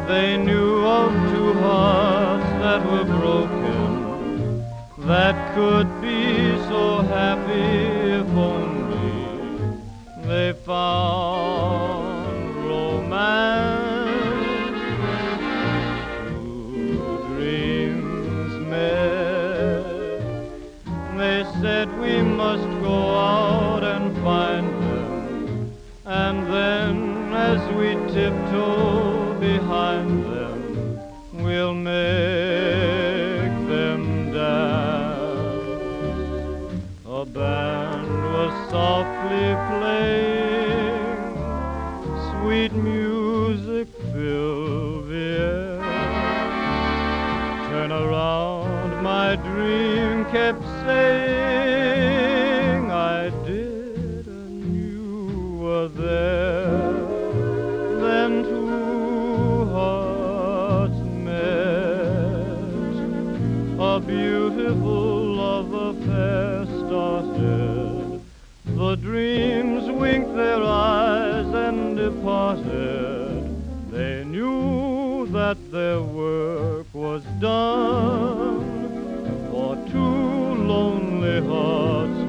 They knew of two hearts that were broken, that could be so happy if only they found romance. Two dreams met. They said we must go out and find them, and then as we tiptoe behind them, we'll make them dance. A band was softly playing, sweet music filled the air. Turn around, my dream kept saying, I didn't you were there. Then two hearts met, a beautiful love affair started. The dreams winked their eyes and departed. They knew that their work was done, for two lonely hearts